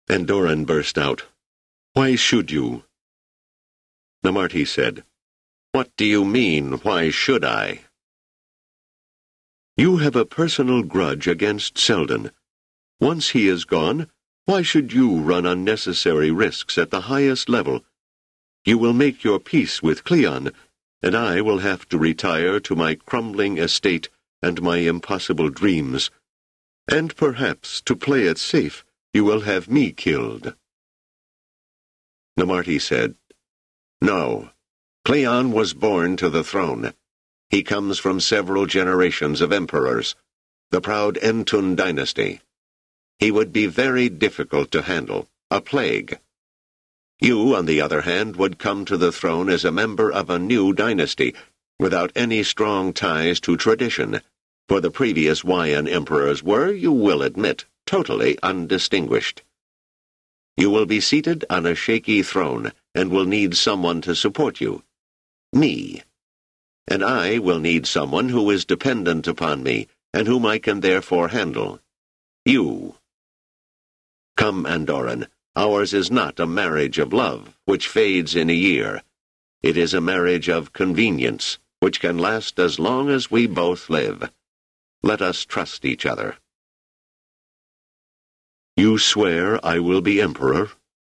Andoran burst out, "Why should you?" Namarti said, "What do you mean, why should I?" "You have a personal grudge against Selden. Once he is gone, why should you run unnecessary risks at the highest level? You will make your peace with Cleon, and I will have to retire to my crumbling estate and my impossible dreams. And perhaps, to play it safe, you will have me killed." Namarti said, "No. Cleon was born to the throne. He comes from several generations of emperors, the proud Entun dynasty. He would be very difficult to handle, a plague. You, on the other hand, would come to the throne as a member of a new dynasty, without any strong ties to tradition, for the previous Waian emperors were, you will admit, totally undistinguished. You will be seated on a shaky throne, and will need someone to support you. Me. And I will need someone who is dependent upon me, and whom I can therefore handle. You. Come, Andoran, ours is not a marriage of love, which fades in a year. It is a marriage of convenience, which can last as long as we both live. Let us trust each other." "You swear I will be emperor?"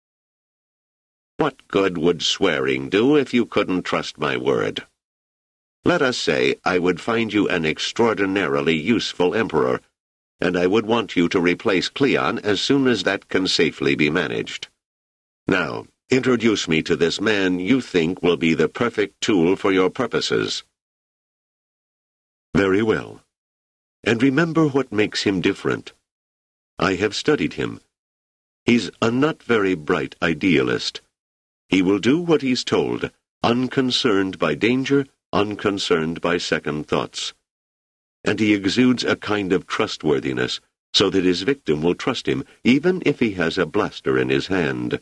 "What good would swearing do if you couldn't trust my word? Let us say I would find you an extraordinarily useful emperor, and I would want you to replace Cleon as soon as that can safely be managed. Now, introduce me to this man you think will be the perfect tool for your purposes." "Very well. And remember what makes him different. I have studied him. He's a not very bright idealist. He will do what he's told, unconcerned by danger, unconcerned by second thoughts. And he exudes a kind of trustworthiness, so that his victim will trust him, even if he has a blaster in his hand."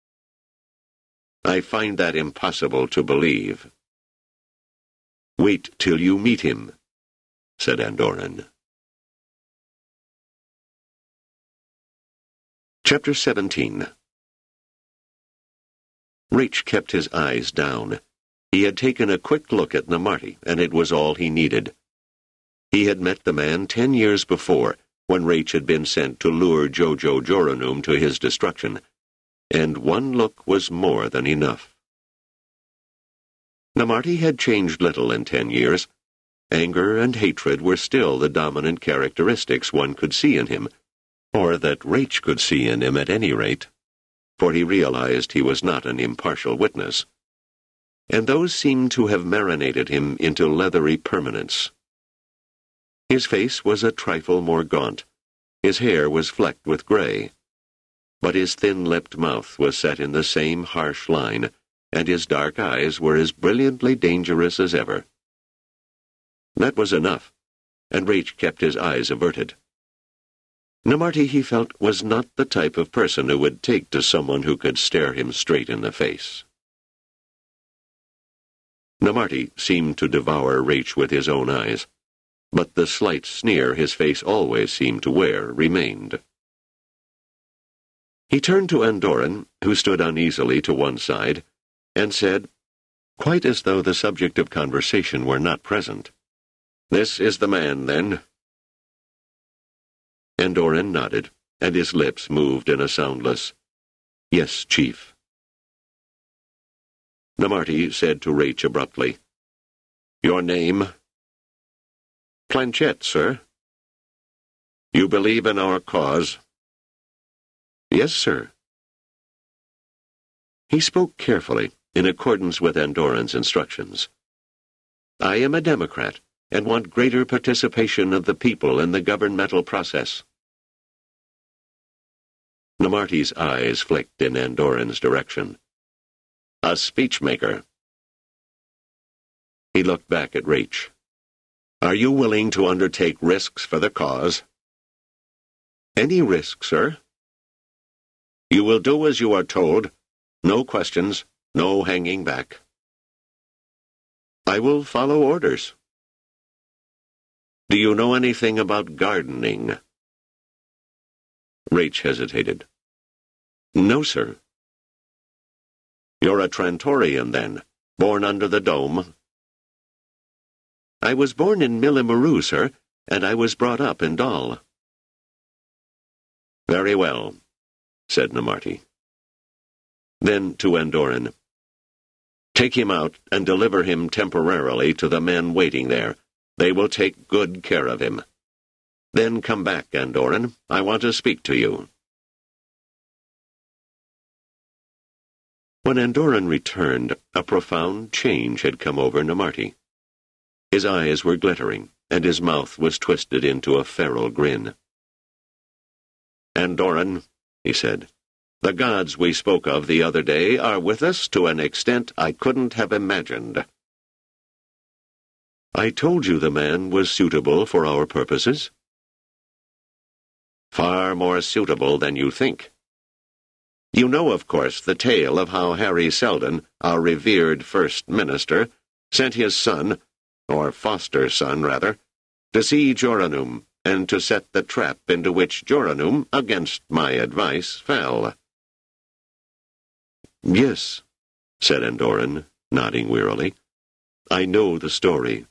"I find that impossible to believe." "Wait till you meet him," said Andoran. Chapter 17. Raich kept his eyes down. He had taken a quick look at Namarti, and it was all he needed. He had met the man 10 years before, when Raich had been sent to lure Jojo Joranum to his destruction, and one look was more than enough. Namarti had changed little in 10 years. Anger and hatred were still the dominant characteristics one could see in him, or that Raich could see in him at any rate, for he realized he was not an impartial witness. And those seemed to have marinated him into leathery permanence. His face was a trifle more gaunt. His hair was flecked with gray. But his thin-lipped mouth was set in the same harsh line, and his dark eyes were as brilliantly dangerous as ever. That was enough, and Raich kept his eyes averted. Namarti, he felt, was not the type of person who would take to someone who could stare him straight in the face. Namarti seemed to devour Raich with his own eyes, but the slight sneer his face always seemed to wear remained. He turned to Andoran, who stood uneasily to one side, and said, quite as though the subject of conversation were not present, "This is the man, then?" Andoran nodded, and his lips moved in a soundless, "Yes, Chief." Namarti said to Raich abruptly, "Your name?" "Planchette, sir." "You believe in our cause?" "Yes, sir." He spoke carefully, in accordance with Andoran's instructions. "I am a Democrat, and want greater participation of the people in the governmental process." Namarti's eyes flicked in Andoran's direction. "A speechmaker." He looked back at Raich. "Are you willing to undertake risks for the cause?" "Any risk, sir." "You will do as you are told. No questions, no hanging back." "I will follow orders." "Do you know anything about gardening?" Raich hesitated. No, sir. You're a Trantorian, then, born under the dome? I was born in Millimaru, sir, and I was brought up in Dal. Very well, said Namarti. Then to Andoran, take him out and deliver him temporarily to the men waiting there. They will take good care of him. Then come back, Andoran. I want to speak to you. When Andoran returned, a profound change had come over Namarti. His eyes were glittering, and his mouth was twisted into a feral grin. Andoran, he said, the gods we spoke of the other day are with us to an extent I couldn't have imagined. I told you the man was suitable for our purposes. Far more suitable than you think. You know, of course, the tale of how Harry Seldon, our revered First Minister, sent his son, or foster son, rather, to see Joranum, and to set the trap into which Joranum, against my advice, fell. Yes, said Andoran, nodding wearily. I know the story.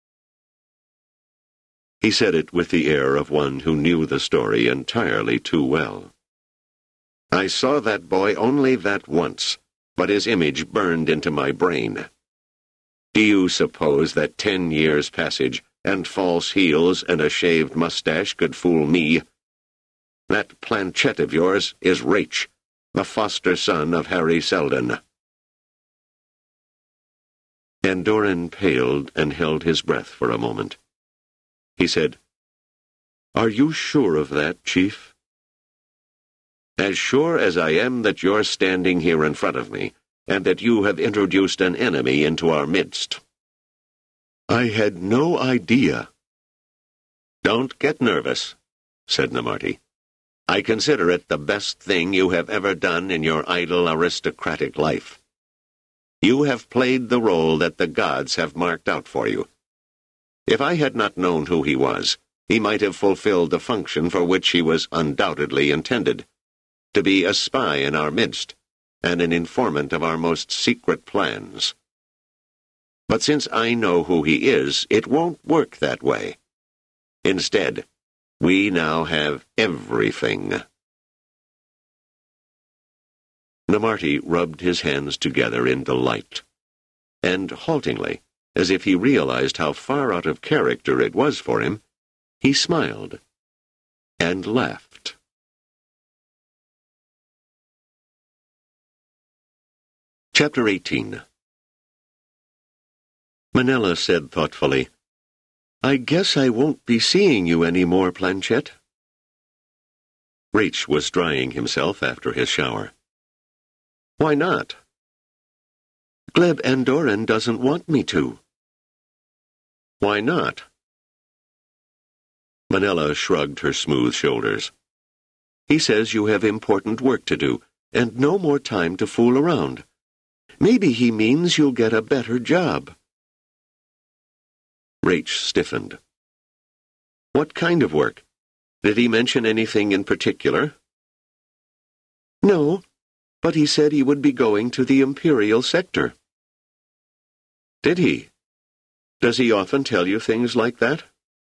He said it with the air of one who knew the story entirely too well. I saw that boy only that once, but his image burned into my brain. Do you suppose that 10 years' passage and false heels and a shaved mustache could fool me? That planchette of yours is Raich, the foster son of Harry Seldon. Andoran paled and held his breath for a moment. He said, Are you sure of that, Chief? As sure as I am that you're standing here in front of me, and that you have introduced an enemy into our midst. I had no idea. Don't get nervous, said Namarti. I consider it the best thing you have ever done in your idle aristocratic life. You have played the role that the gods have marked out for you. If I had not known who he was, he might have fulfilled the function for which he was undoubtedly intended, to be a spy in our midst, and an informant of our most secret plans. But since I know who he is, it won't work that way. Instead, we now have everything. Namarti rubbed his hands together in delight, and haltingly, as if he realized how far out of character it was for him, he smiled and laughed. Chapter 18. Manella said thoughtfully, I guess I won't be seeing you any more, Planchette. Raich was drying himself after his shower. Why not? Gleb Andoran doesn't want me to. Why not? Manella shrugged her smooth shoulders. He says you have important work to do, and no more time to fool around. Maybe he means you'll get a better job. Raich stiffened. What kind of work? Did he mention anything in particular? No, but he said he would be going to the Imperial sector. Did he? Does he often tell you things like that?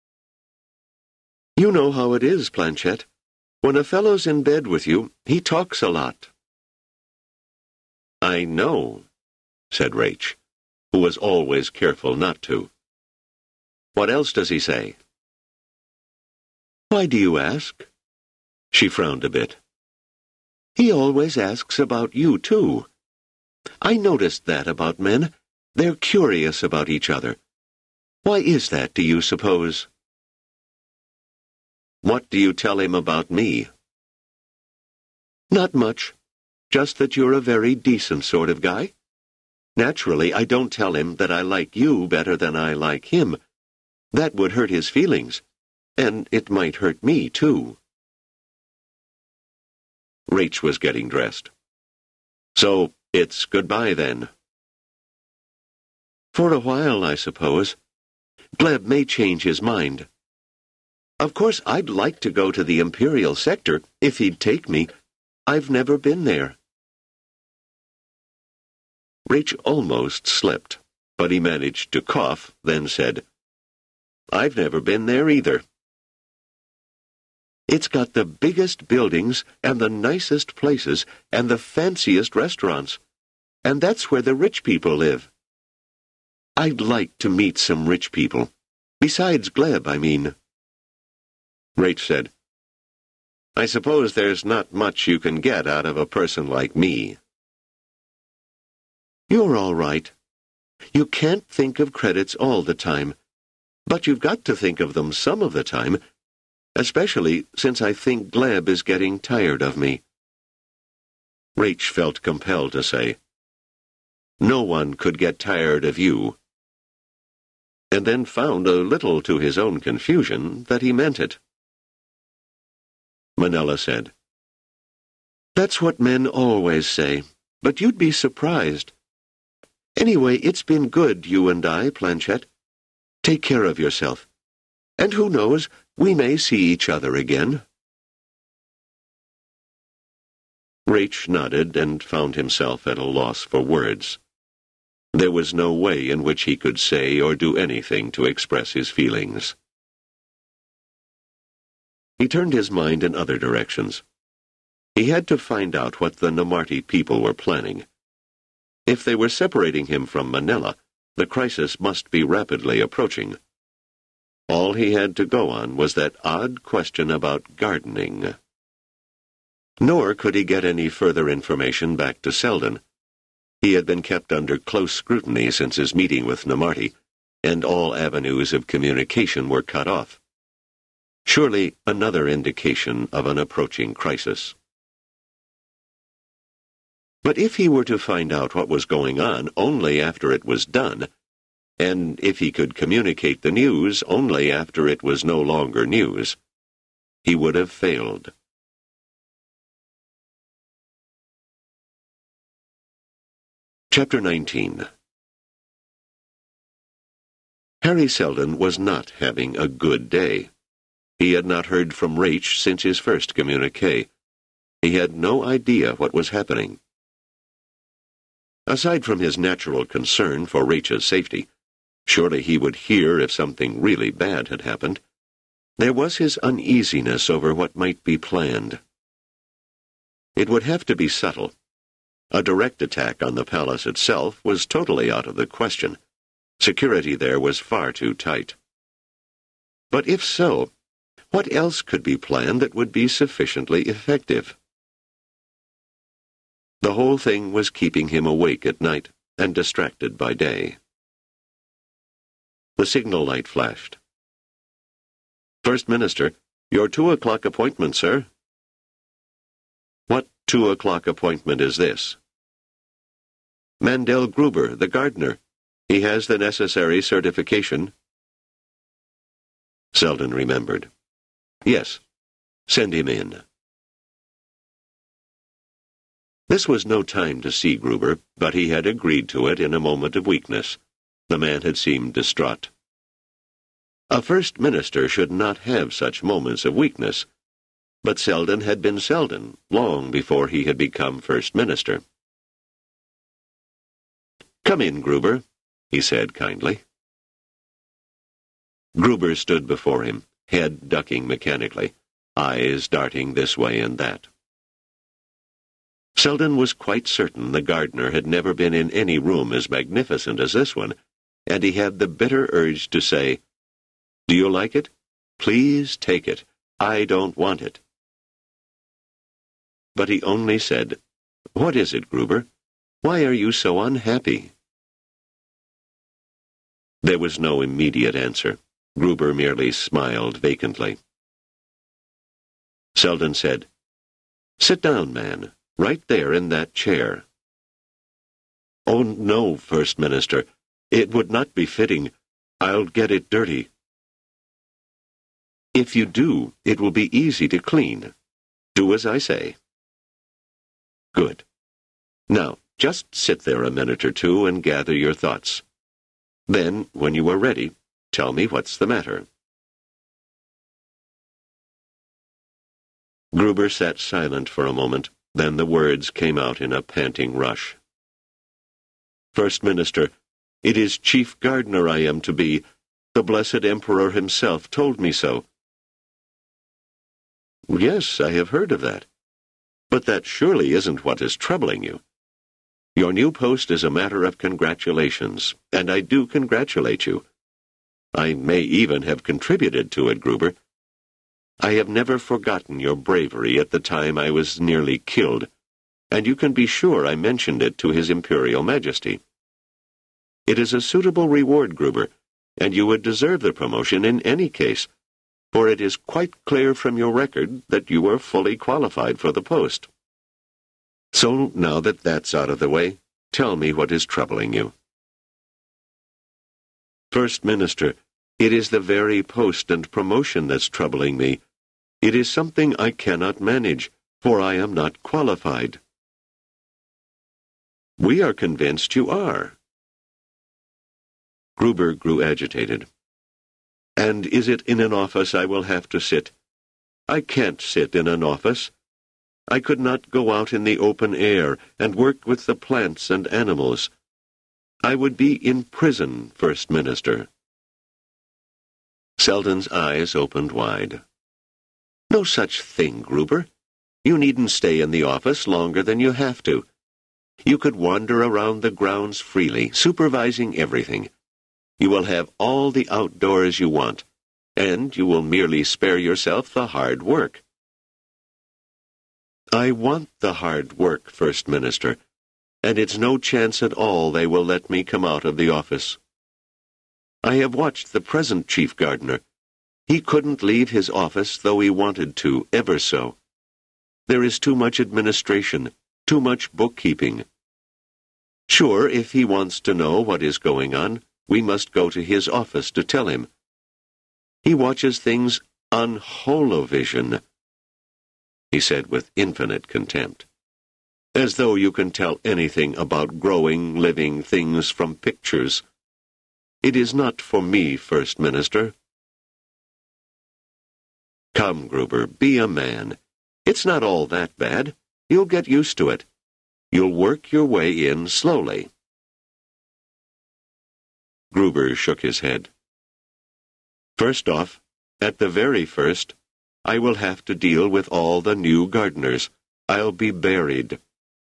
You know how it is, Planchette. When a fellow's in bed with you, he talks a lot. I know, said Raich, who was always careful not to. What else does he say? Why do you ask? She frowned a bit. He always asks about you, too. I noticed that about men. They're curious about each other. Why is that, do you suppose? What do you tell him about me? Not much. Just that you're a very decent sort of guy. Naturally, I don't tell him that I like you better than I like him. That would hurt his feelings, and it might hurt me, too. Raich was getting dressed. So, it's goodbye, then. For a while, I suppose. Gleb may change his mind. Of course, I'd like to go to the Imperial sector, if he'd take me, I've never been there." Rach almost slipped, but he managed to cough, then said, "I've never been there either." "It's got the biggest buildings and the nicest places and the fanciest restaurants. And that's where the rich people live. I'd like to meet some rich people. Besides Gleb, I mean." Rach said, "I suppose there's not much you can get out of a person like me." "You're all right. You can't think of credits all the time, but you've got to think of them some of the time, especially since I think Gleb is getting tired of me." Rach felt compelled to say, "No one could get tired of you," and then found a little to his own confusion that he meant it. Manella said, "That's what men always say, but you'd be surprised. Anyway, it's been good, you and I, Planchette. Take care of yourself. And who knows, we may see each other again." Rach nodded and found himself at a loss for words. There was no way in which he could say or do anything to express his feelings. He turned his mind in other directions. He had to find out what the Namarti people were planning. If they were separating him from Manila, the crisis must be rapidly approaching. All he had to go on was that odd question about gardening. Nor could he get any further information back to Selden. He had been kept under close scrutiny since his meeting with Namarti, and all avenues of communication were cut off. Surely another indication of an approaching crisis. But if he were to find out what was going on only after it was done, and if he could communicate the news only after it was no longer news, he would have failed. Chapter 19. Harry Selden was not having a good day. He had not heard from Rach since his first communique. He had no idea what was happening. Aside from his natural concern for Rach's safety, surely he would hear if something really bad had happened. There was his uneasiness over what might be planned. It would have to be subtle. A direct attack on the palace itself was totally out of the question. Security there was far too tight. But if so, what else could be planned that would be sufficiently effective? The whole thing was keeping him awake at night and distracted by day. The signal light flashed. "First Minister, your 2:00 appointment, sir." "What 2:00 appointment is this?" "Mandel Gruber, the gardener. He has the necessary certification." Selden remembered. "Yes, send him in." This was no time to see Gruber, but he had agreed to it in a moment of weakness. The man had seemed distraught. A First Minister should not have such moments of weakness, but Selden had been Selden long before he had become First Minister. "Come in, Gruber," he said kindly. Gruber stood before him, head ducking mechanically, eyes darting this way and that. Selden was quite certain the gardener had never been in any room as magnificent as this one, and he had the bitter urge to say, "Do you like it? Please take it. I don't want it." But he only said, "What is it, Gruber? Why are you so unhappy?" There was no immediate answer. Gruber merely smiled vacantly. Selden said, "Sit down, man, right there in that chair." "Oh, no, First Minister. It would not be fitting. I'll get it dirty." "If you do, it will be easy to clean. Do as I say." "Good. Now, just sit there a minute or two and gather your thoughts. Then, when you are ready, tell me what's the matter." Gruber sat silent for a moment, Then the words came out in a panting rush. "First Minister, it is Chief Gardener I am to be. The blessed Emperor himself told me so." "Yes, I have heard of that. But that surely isn't what is troubling you. Your new post is a matter of congratulations, and I do congratulate you. I may even have contributed to it, Gruber. I have never forgotten your bravery at the time I was nearly killed, and you can be sure I mentioned it to His Imperial Majesty. It is a suitable reward, Gruber, and you would deserve the promotion in any case, for it is quite clear from your record that you are fully qualified for the post. So now that that's out of the way, tell me what is troubling you." "First Minister, it is the very post and promotion that's troubling me. It is something I cannot manage, for I am not qualified." "We are convinced you are." Gruber grew agitated. "And is it in an office I will have to sit? I can't sit in an office. I could not go out in the open air and work with the plants and animals. I would be in prison, First Minister." Selden's eyes opened wide. "No such thing, Gruber. You needn't stay in the office longer than you have to. You could wander around the grounds freely, supervising everything. You will have all the outdoors you want, and you will merely spare yourself the hard work." "I want the hard work, First Minister, and it's no chance at all they will let me come out of the office. I have watched the present Chief Gardener. He couldn't leave his office, though he wanted to, ever so. There is too much administration, too much bookkeeping. Sure, if he wants to know what is going on, we must go to his office to tell him. He watches things on holovision," he said with infinite contempt. "As though you can tell anything about growing, living things from pictures. It is not for me, First Minister." "Come, Gruber, be a man. It's not all that bad. You'll get used to it. You'll work your way in slowly." Gruber shook his head. "First off, at the very first, I will have to deal with all the new gardeners. I'll be buried."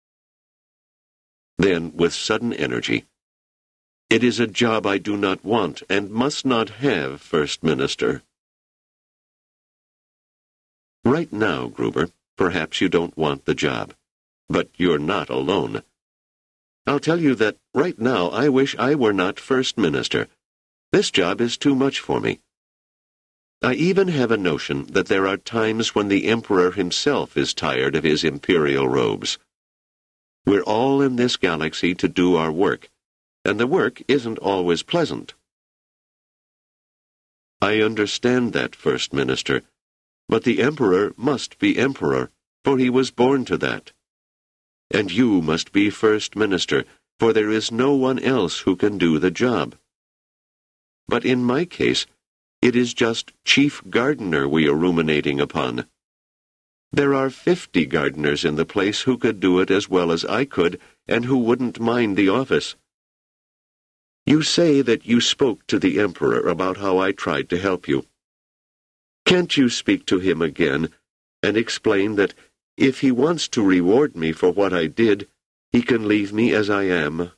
Then, with sudden energy, "It is a job I do not want and must not have, First Minister." "Right now, Gruber, perhaps you don't want the job, but you're not alone. I'll tell you that right now I wish I were not First Minister. This job is too much for me. I even have a notion that there are times when the Emperor himself is tired of his imperial robes. We're all in this galaxy to do our work, and the work isn't always pleasant." "I understand that, First Minister, but the Emperor must be Emperor, for he was born to that. And you must be First Minister, for there is no one else who can do the job. But in my case, it is just Chief Gardener we are ruminating upon. There are 50 gardeners in the place who could do it as well as I could, and who wouldn't mind the office. You say that you spoke to the Emperor about how I tried to help you. Can't you speak to him again, and explain that if he wants to reward me for what I did, he can leave me as I am?"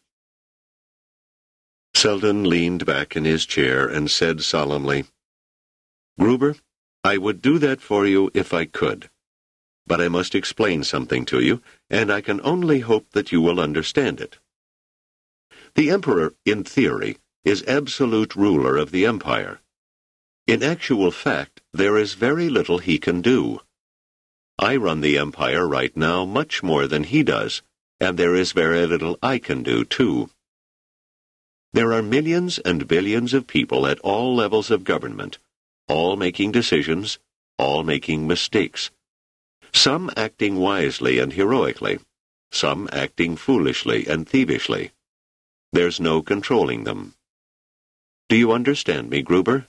Selden leaned back in his chair and said solemnly, "Gruber, I would do that for you if I could. But I must explain something to you, and I can only hope that you will understand it. The Emperor, in theory, is absolute ruler of the Empire. In actual fact, there is very little he can do. I run the Empire right now much more than he does, and there is very little I can do, too. There are millions and billions of people at all levels of government, all making decisions, all making mistakes. Some acting wisely and heroically, some acting foolishly and thievishly. There's no controlling them. Do you understand me, Gruber?"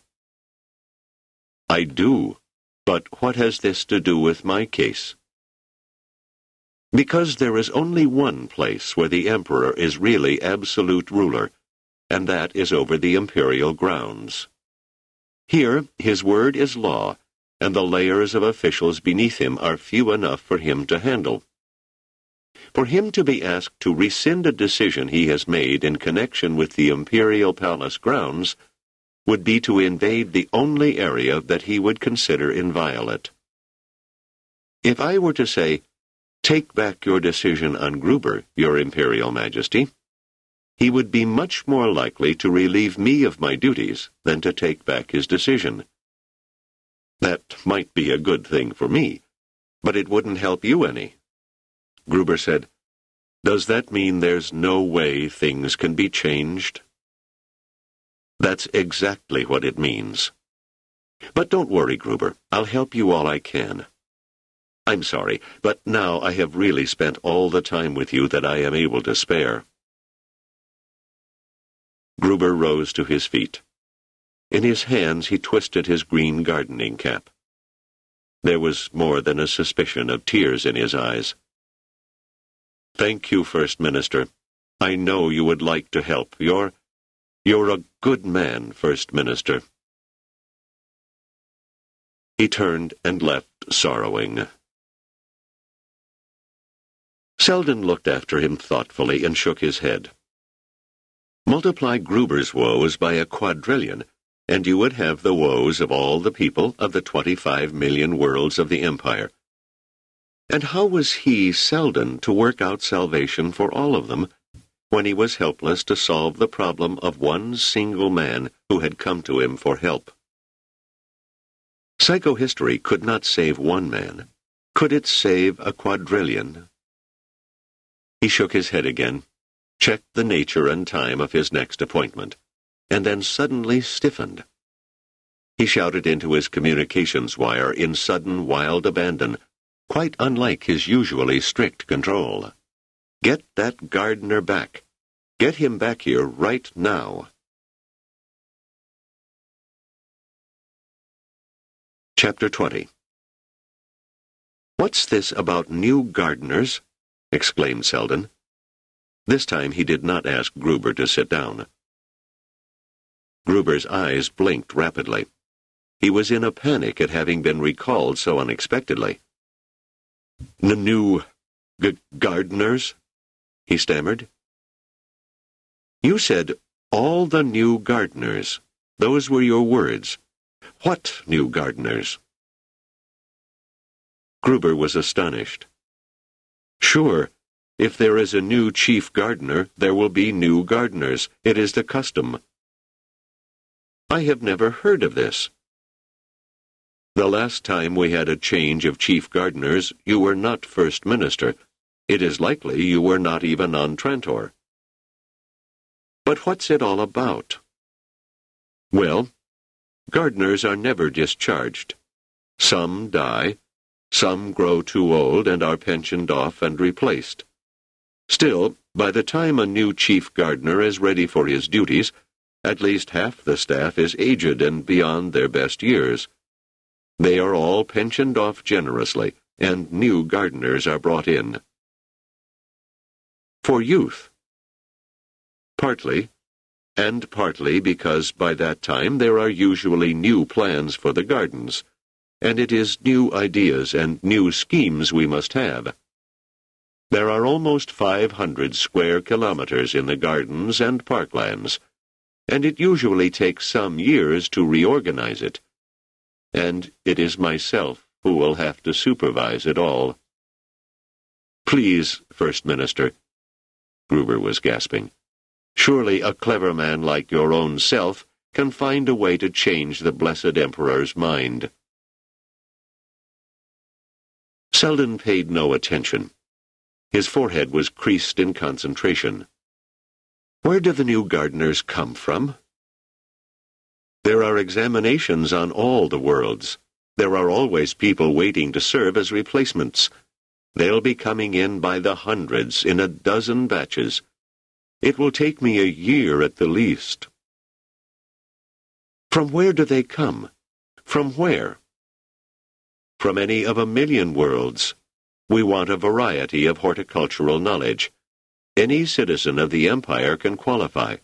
"I do, but what has this to do with my case?" Because there is only one place where the emperor is really absolute ruler, and that is over the imperial grounds. Here, his word is law, and the layers of officials beneath him are few enough for him to handle. For him to be asked to rescind a decision he has made in connection with the imperial palace grounds would be to invade the only area that he would consider inviolate. If I were to say, "Take back your decision on Gruber, your Imperial Majesty," he would be much more likely to relieve me of my duties than to take back his decision. That might be a good thing for me, but it wouldn't help you any. Gruber said, "Does that mean there's no way things can be changed?" That's exactly what it means. But don't worry, Gruber. I'll help you all I can. I'm sorry, but now I have really spent all the time with you that I am able to spare. Gruber rose to his feet. In his hands he twisted his green gardening cap. There was more than a suspicion of tears in his eyes. "Thank you, First Minister. I know you would like to help. You're a good man, First Minister." He turned and left, sorrowing. Selden looked after him thoughtfully and shook his head. Multiply Gruber's woes by a quadrillion, and you would have the woes of all the people of the 25 million worlds of the Empire. And how was he, Selden, to work out salvation for all of them, when he was helpless to solve the problem of one single man who had come to him for help? Psychohistory could not save one man. Could it save a quadrillion? He shook his head again, checked the nature and time of his next appointment, and then suddenly stiffened. He shouted into his communications wire in sudden, wild abandon, quite unlike his usually strict control. "Get that gardener back. Get him back here right now." Chapter 20. "What's this about new gardeners?" exclaimed Selden. This time he did not ask Gruber to sit down. Gruber's eyes blinked rapidly. He was in a panic at having been recalled so unexpectedly. "New gardeners?" he stammered. "You said, 'all the new gardeners.' Those were your words. What new gardeners?" Gruber was astonished. "Sure, if there is a new chief gardener, there will be new gardeners. It is the custom." "I have never heard of this." "The last time we had a change of chief gardeners, you were not First Minister. It is likely you were not even on Trantor." "But what's it all about?" "Well, gardeners are never discharged. Some die, some grow too old and are pensioned off and replaced. Still, by the time a new chief gardener is ready for his duties, at least half the staff is aged and beyond their best years. They are all pensioned off generously, and new gardeners are brought in." "For youth?" "Partly, and partly because by that time there are usually new plans for the gardens, and it is new ideas and new schemes we must have. There are almost 500 square kilometers in the gardens and parklands, and it usually takes some years to reorganize it. And it is myself who will have to supervise it all." "Please, First Minister," Gruber was gasping. "Surely a clever man like your own self can find a way to change the blessed Emperor's mind." Selden paid no attention. His forehead was creased in concentration. "Where do the new gardeners come from?" "There are examinations on all the worlds. There are always people waiting to serve as replacements. They'll be coming in by the hundreds in a dozen batches. It will take me a year at the least." "From where do they come? From where?" "From any of a million worlds. We want a variety of horticultural knowledge. Any citizen of the empire can qualify.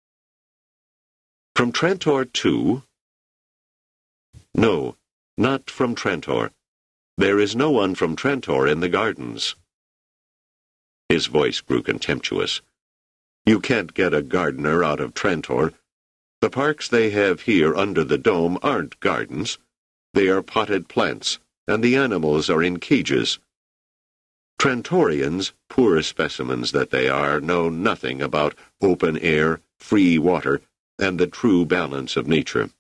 From Trantor to? No, not from Trantor. There is no one from Trantor in the gardens. His voice grew contemptuous. You can't get a gardener out of Trantor. The parks they have here under the dome aren't gardens. They are potted plants, and the animals are in cages. Trantorians, poor specimens that they are, know nothing about open air, free water, and the true balance of nature.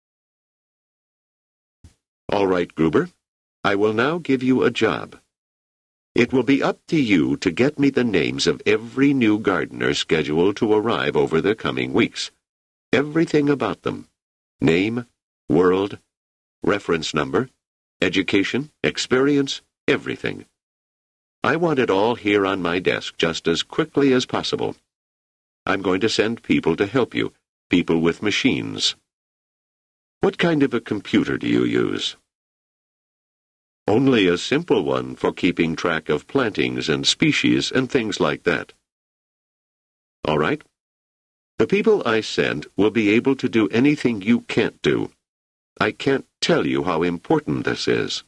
All right, Gruber. I will now give you a job. It will be up to you to get me the names of every new gardener scheduled to arrive over the coming weeks. Everything about them. Name, world, reference number, education, experience, everything. I want it all here on my desk just as quickly as possible. I'm going to send people to help you, people with machines. What kind of a computer do you use? Only a simple one for keeping track of plantings and species and things like that. All right. The people I send will be able to do anything you can't do. I can't tell you how important this is.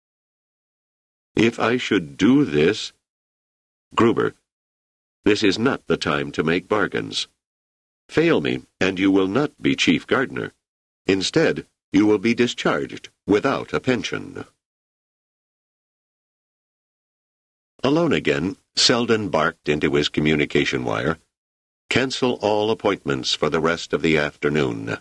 If I should do this... Gruber, this is not the time to make bargains. Fail me, and you will not be chief gardener. Instead, you will be discharged without a pension. Alone again, Selden barked into his communication wire, "Cancel all appointments for the rest of the afternoon."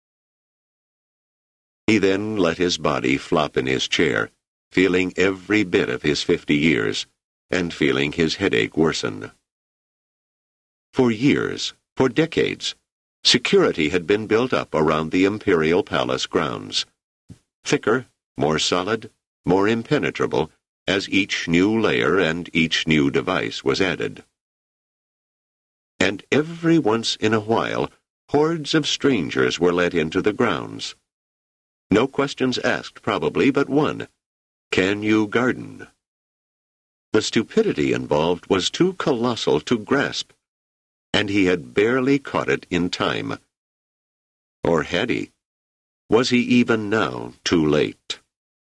He then let his body flop in his chair, feeling every bit of his 50 years, and feeling his headache worsen. For years, for decades, security had been built up around the Imperial Palace grounds. Thicker, more solid, more impenetrable, as each new layer and each new device was added. And every once in a while, hordes of strangers were let into the grounds. No questions asked, probably, but one. Can you garden? The stupidity involved was too colossal to grasp, and he had barely caught it in time. Or had he? Was he even now too late?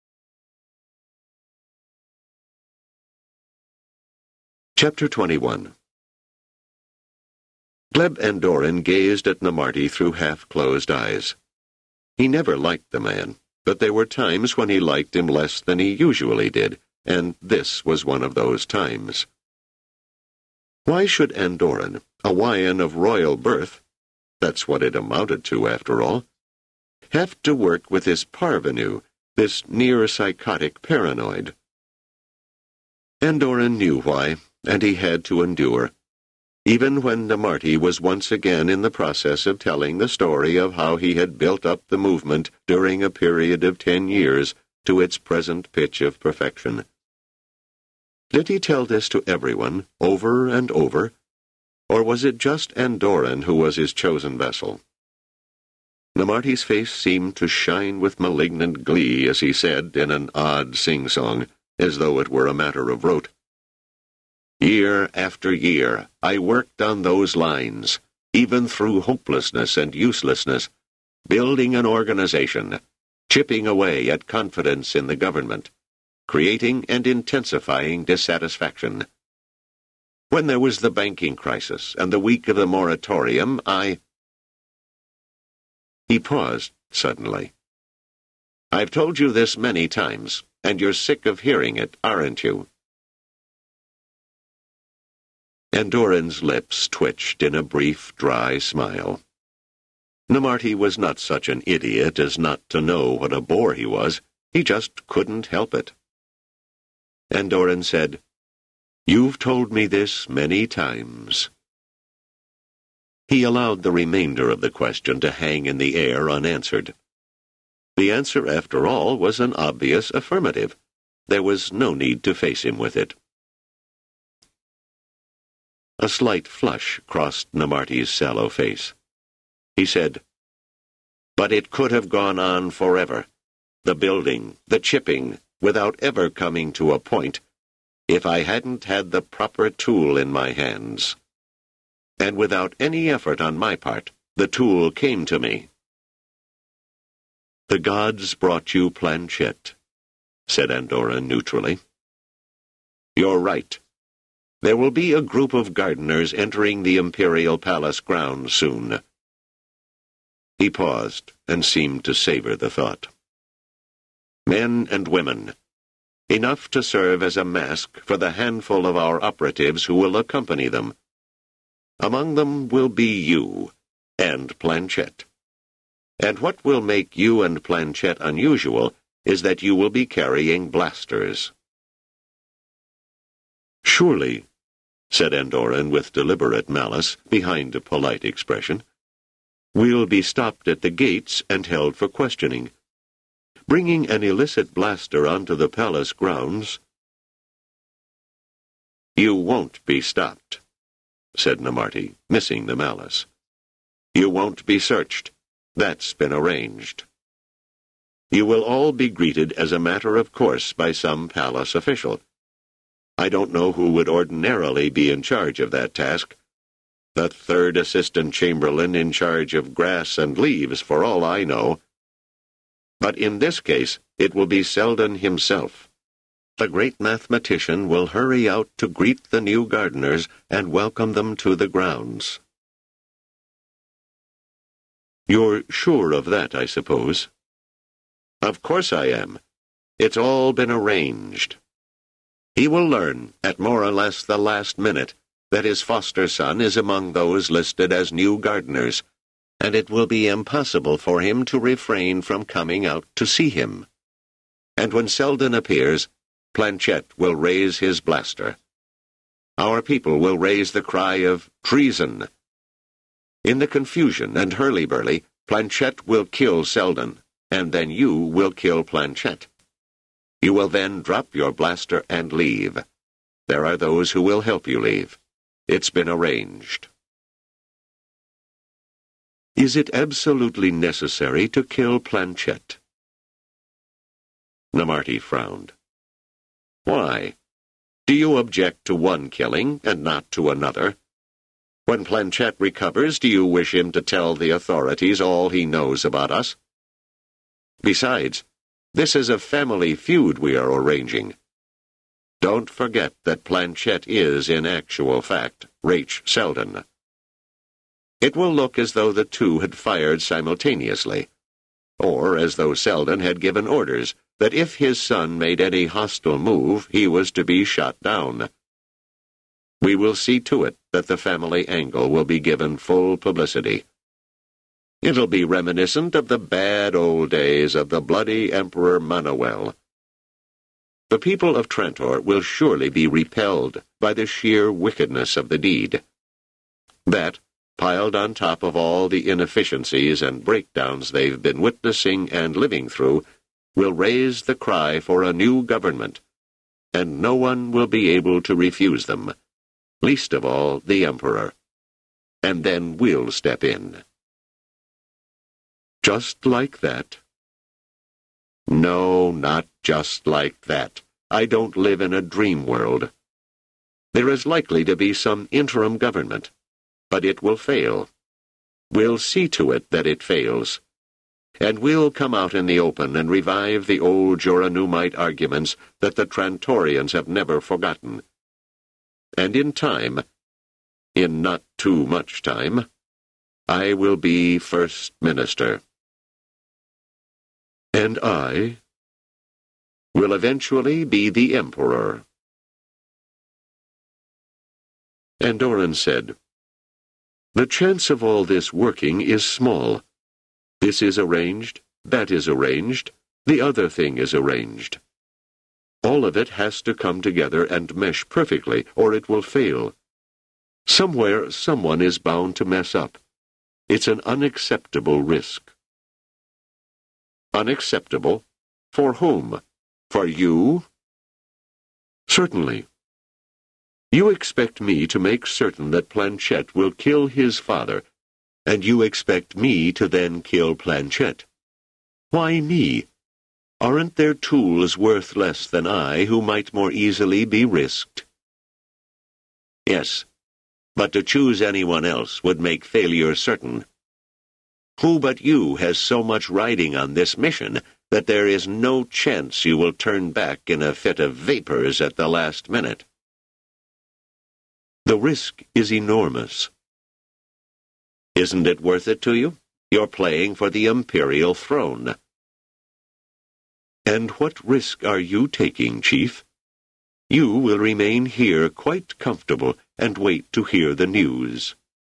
Chapter 21. Gleb Andoran gazed at Namarti through half-closed eyes. He never liked the man, but there were times when he liked him less than he usually did, and this was one of those times. Why should Andoran, a Wyan of royal birth, that's what it amounted to after all, have to work with this parvenu, this near-psychotic paranoid? Andoran knew why, and he had to endure, even when Namarti was once again in the process of telling the story of how he had built up the movement during a period of 10 years to its present pitch of perfection. Did he tell this to everyone, over and over, or was it just Andoran who was his chosen vessel? Namarti's face seemed to shine with malignant glee as he said, in an odd sing-song, as though it were a matter of rote, "Year after year, I worked on those lines, even through hopelessness and uselessness, building an organization, chipping away at confidence in the government, creating and intensifying dissatisfaction. When there was the banking crisis and the week of the moratorium, He paused suddenly. "I've told you this many times, and you're sick of hearing it, aren't you?" Andoran's lips twitched in a brief, dry smile. Namarti was not such an idiot as not to know what a bore he was. He just couldn't help it. Andoran said, "You've told me this many times." He allowed the remainder of the question to hang in the air unanswered. The answer, after all, was an obvious affirmative. There was no need to face him with it. A slight flush crossed Namarti's sallow face. He said, "But it could have gone on forever. The building, the chipping, without ever coming to a point, if I hadn't had the proper tool in my hands. And without any effort on my part, the tool came to me. The gods brought you Planchet, said Andoran neutrally. You're right. There will be a group of gardeners entering the Imperial Palace grounds soon. He paused and seemed to savor the thought. Men and women, enough to serve as a mask for the handful of our operatives who will accompany them. Among them will be you and Planchet. And what will make you and Planchet unusual is that you will be carrying blasters. Surely, said Andoran with deliberate malice, behind a polite expression, we'll be stopped at the gates and held for questioning. Bringing an illicit blaster onto the palace grounds... You won't be stopped, said Namarti, missing the malice. You won't be searched. That's been arranged. You will all be greeted as a matter of course by some palace official. I don't know who would ordinarily be in charge of that task. The third assistant chamberlain in charge of grass and leaves, for all I know. But in this case, it will be Selden himself. The great mathematician will hurry out to greet the new gardeners and welcome them to the grounds. You're sure of that, I suppose? Of course I am. It's all been arranged. He will learn, at more or less the last minute, that his foster son is among those listed as new gardeners, and it will be impossible for him to refrain from coming out to see him. And when Selden appears, Planchet will raise his blaster. Our people will raise the cry of treason. In the confusion and hurly-burly, Planchet will kill Selden, and then you will kill Planchet. You will then drop your blaster and leave. There are those who will help you leave. It's been arranged. Is it absolutely necessary to kill Planchet? Namarti frowned. Why? Do you object to one killing and not to another? When Planchet recovers, do you wish him to tell the authorities all he knows about us? Besides, this is a family feud we are arranging. Don't forget that Planchet is, in actual fact, Rache Selden. It will look as though the two had fired simultaneously, or as though Selden had given orders that if his son made any hostile move, he was to be shot down. We will see to it that the family angle will be given full publicity. It'll be reminiscent of the bad old days of the bloody Emperor Manuel. The people of Trantor will surely be repelled by the sheer wickedness of the deed. That, piled on top of all the inefficiencies and breakdowns they've been witnessing and living through, will raise the cry for a new government, and no one will be able to refuse them, least of all the Emperor. And then we'll step in. Just like that? No, not just like that. I don't live in a dream world. There is likely to be some interim government, but it will fail. We'll see to it that it fails. And we'll come out in the open and revive the old Joranumite arguments that the Trantorians have never forgotten. And in time, in not too much time, I will be First Minister. And I will eventually be the Emperor. Andoran said, The chance of all this working is small. This is arranged, that is arranged, the other thing is arranged. All of it has to come together and mesh perfectly, or it will fail. Somewhere, someone is bound to mess up. It's an unacceptable risk. Unacceptable? For whom? For you? Certainly. You expect me to make certain that Planchet will kill his father, and you expect me to then kill Planchet. Why me? Aren't their tools worth less than I, who might more easily be risked? Yes, but to choose anyone else would make failure certain. Who but you has so much riding on this mission that there is no chance you will turn back in a fit of vapors at the last minute? The risk is enormous. Isn't it worth it to you? You're playing for the imperial throne. And what risk are you taking, Chief? You will remain here quite comfortable and wait to hear the news.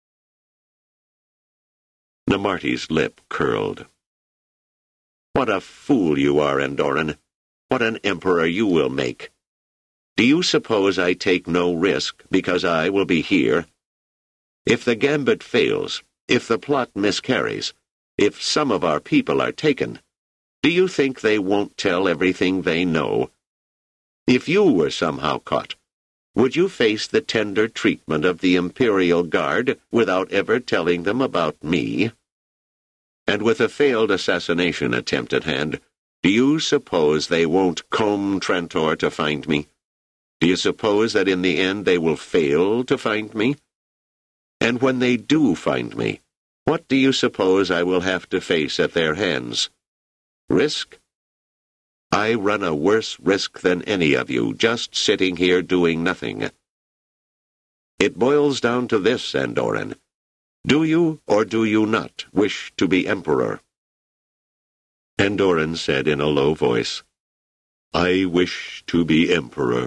Namarti's lip curled. What a fool you are, Andoran. What an emperor you will make. Do you suppose I take no risk because I will be here? If the gambit fails, if the plot miscarries, if some of our people are taken, do you think they won't tell everything they know? If you were somehow caught, would you face the tender treatment of the Imperial Guard without ever telling them about me? And with a failed assassination attempt at hand, do you suppose they won't comb Trantor to find me? Do you suppose that in the end they will fail to find me? And when they do find me, what do you suppose I will have to face at their hands? Risk? I run a worse risk than any of you, just sitting here doing nothing. It boils down to this, Andoran. Do you, or do you not, wish to be emperor? Andoran said in a low voice, I wish to be emperor.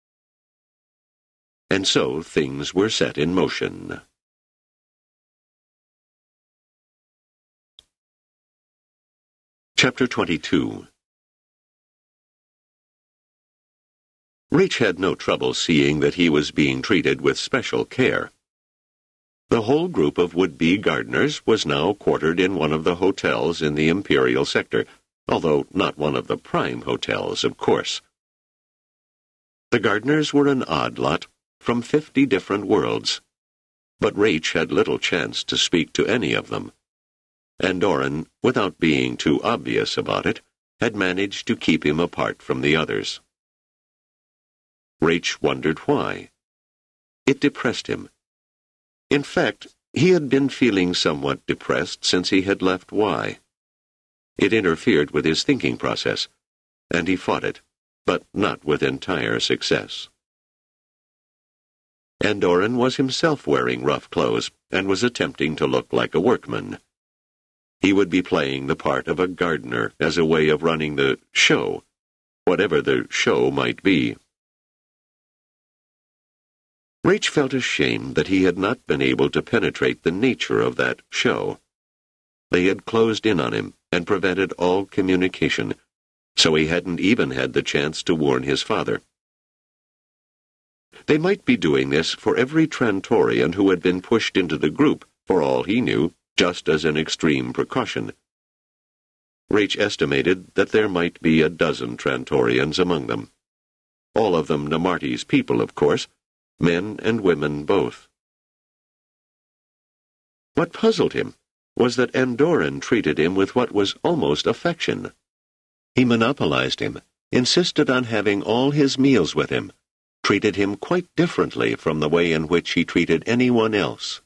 And so things were set in motion. Chapter 22. Raich had no trouble seeing that he was being treated with special care. The whole group of would-be gardeners was now quartered in one of the hotels in the Imperial sector, although not one of the prime hotels, of course. The gardeners were an odd lot, from 50 different worlds, but Raich had little chance to speak to any of them. Andoran, without being too obvious about it, had managed to keep him apart from the others. Raich wondered why. It depressed him. In fact, he had been feeling somewhat depressed since he had left Y. It interfered with his thinking process, and he fought it, but not with entire success. Andoran was himself wearing rough clothes and was attempting to look like a workman. He would be playing the part of a gardener as a way of running the show, whatever the show might be. Raich felt ashamed that he had not been able to penetrate the nature of that show. They had closed in on him and prevented all communication, so he hadn't even had the chance to warn his father. They might be doing this for every Trantorian who had been pushed into the group, for all he knew, just as an extreme precaution. Raich estimated that there might be 12 Trantorians among them. All of them Namarti's people, of course, men and women both. What puzzled him was that Andoran treated him with what was almost affection. He monopolized him, insisted on having all his meals with him, treated him quite differently from the way in which he treated anyone else.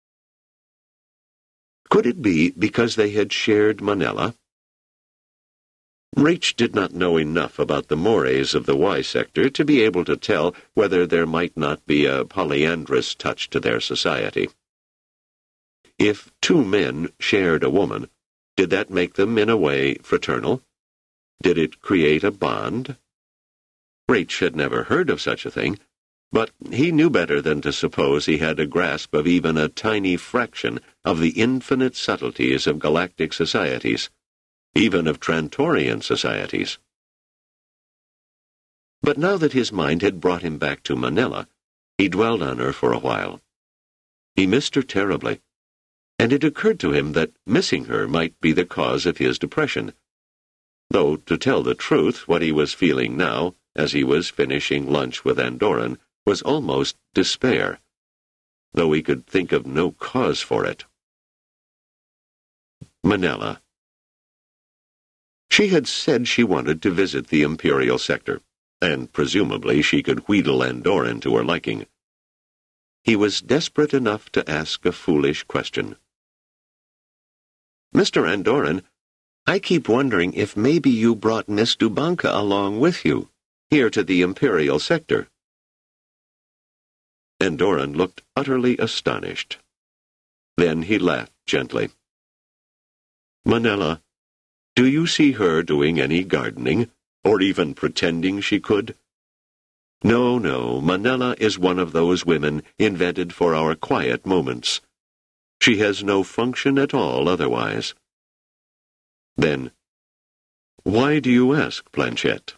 Could it be because they had shared Manila? Raich did not know enough about the mores of the Y sector to be able to tell whether there might not be a polyandrous touch to their society. If 2 men shared a woman, did that make them, in a way, fraternal? Did it create a bond? Raich had never heard of such a thing, but he knew better than to suppose he had a grasp of even a tiny fraction of the infinite subtleties of galactic societies, even of Trantorian societies. But now that his mind had brought him back to Manila, he dwelled on her for a while. He missed her terribly, and it occurred to him that missing her might be the cause of his depression, though, to tell the truth, what he was feeling now, as he was finishing lunch with Andoran, was almost despair, though he could think of no cause for it. Manila. She had said she wanted to visit the Imperial sector, and presumably she could wheedle Andoran to her liking. He was desperate enough to ask a foolish question. "Mr. Andoran, I keep wondering if maybe you brought Miss Dubanka along with you, here to the Imperial sector." Andoran looked utterly astonished. Then he laughed gently. "Manella, do you see her doing any gardening, or even pretending she could? No, Manella is one of those women invented for our quiet moments. She has no function at all otherwise." Then, "Why do you ask, Planchette?"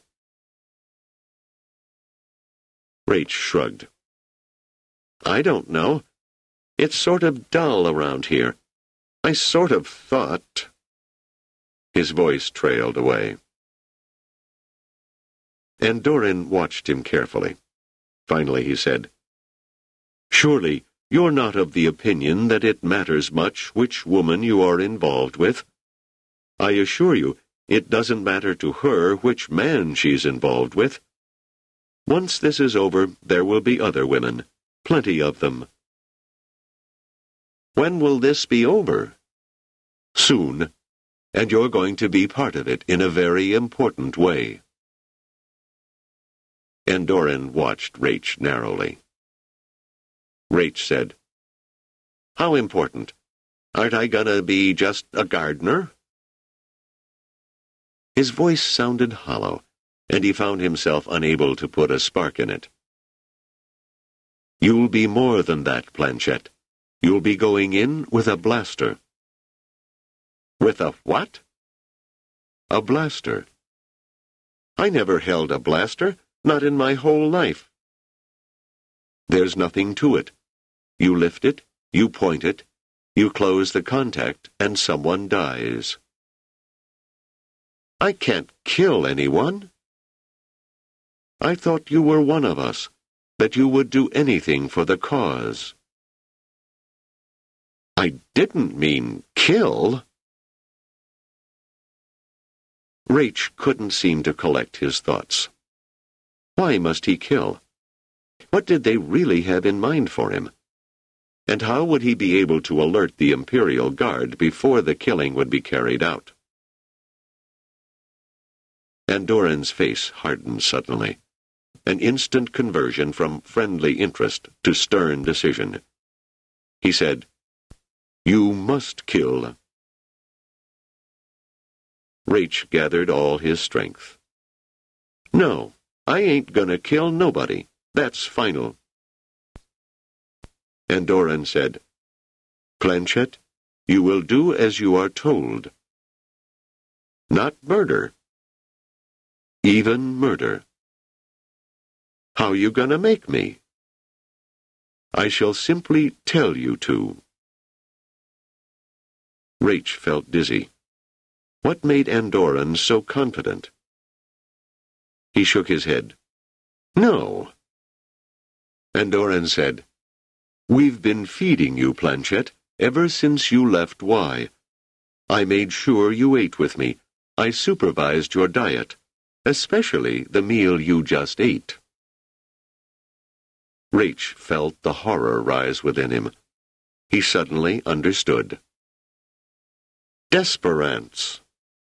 Rache shrugged. "I don't know. It's sort of dull around here. I sort of thought—" His voice trailed away. Andoran watched him carefully. Finally he said, "Surely you're not of the opinion that it matters much which woman you are involved with? I assure you, it doesn't matter to her which man she's involved with. Once this is over, there will be other women, plenty of them." "When will this be over?" "Soon, and you're going to be part of it in a very important way." Andoran watched Rache narrowly. Rache said, "How important? Aren't I gonna be just a gardener?" His voice sounded hollow, and he found himself unable to put a spark in it. "You'll be more than that, Planchette. You'll be going in with a blaster." "With a what?" "A blaster." "I never held a blaster, not in my whole life." "There's nothing to it. You lift it, you point it, you close the contact, and someone dies." "I can't kill anyone." "I thought you were one of us, that you would do anything for the cause." "I didn't mean kill." Rache couldn't seem to collect his thoughts. Why must he kill? What did they really have in mind for him? And how would he be able to alert the Imperial Guard before the killing would be carried out? Andoran's face hardened suddenly, an instant conversion from friendly interest to stern decision. He said, "You must kill." Rache gathered all his strength. "No, I ain't gonna kill nobody. That's final." Andoran said, "Planchette, you will do as you are told." "Not murder." "Even murder." "How you gonna make me?" "I shall simply tell you to." Rache felt dizzy. What made Andoran so confident? He shook his head. "No." Andoran said, "We've been feeding you, Planchette, ever since you left Y. I made sure you ate with me. I supervised your diet, especially the meal you just ate." Rache felt the horror rise within him. He suddenly understood. Desperance.